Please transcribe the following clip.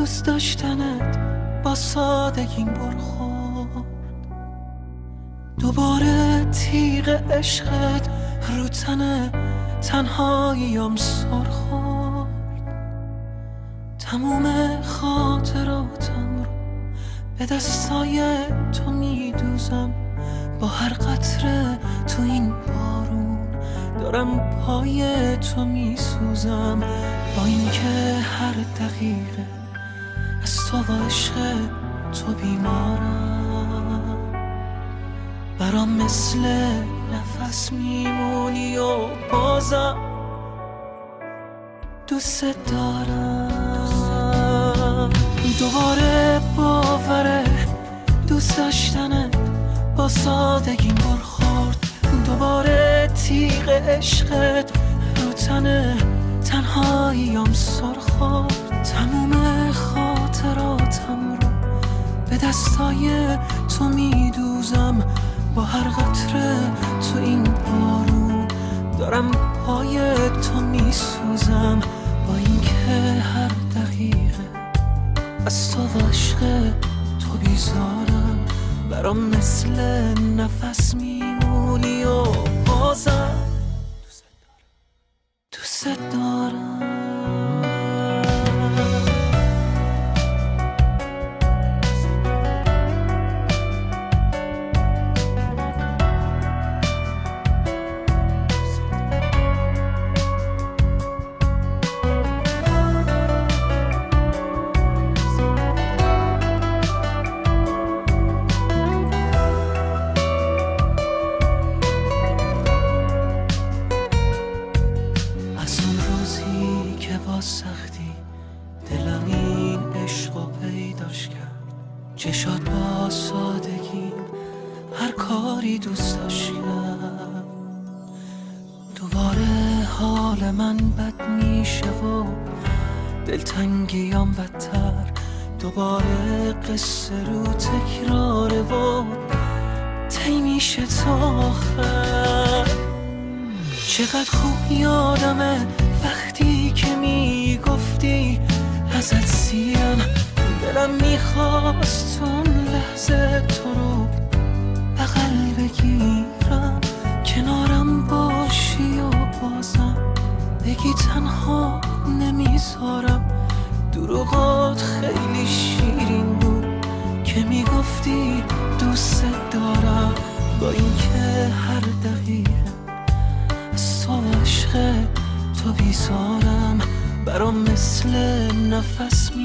دوست داشتنت با سادگیم برخورد، دوباره تیغ عشقت رو تن تنهاییم سر خورد. تموم خاطراتم رو به دستای تو میدوزم، با هر قطره تو این بارون دارم پای تو میسوزم. با اینکه هر دقیقه از تو و عشق تو بیمارم، برام مثل نفس میمونی و بازم دوست دارم. دوباره باوره دوست داشتنت با سادگیم برخورد، دوباره تیغ عشقت رو تن تنهاییم سر خورد. تموم خاطراتم رو به دستای تو میدوزم، با هر قطره تو این بارون دارم پای تو میسوزم. با اینکه هر دقیقه از تو و عشق تو بیزارم، برام مثل نفس میمونی و بازم دوست دارم. سختی دلم این عشق و پیداش کرد، چشات با سادگی هر کاری دوست داشت کرد. دوباره حال من بد میشه و دلتنگیام بدتر، دوباره قصه رو تکراره و طی میشه تا آخر. چقدر خوب یادمه وقتی که میگفتی ازت سیرم، دلم میخواست اون لحظه تو رو بغل بگیرم، کنارم باشی و بازم بگی تنها نمیذارم. دروغات خیلی شیرین بود که میگفتی دوست دارم، با اینکه هر دقیقه از تو عشق تو بیزارم، برام مثل نفس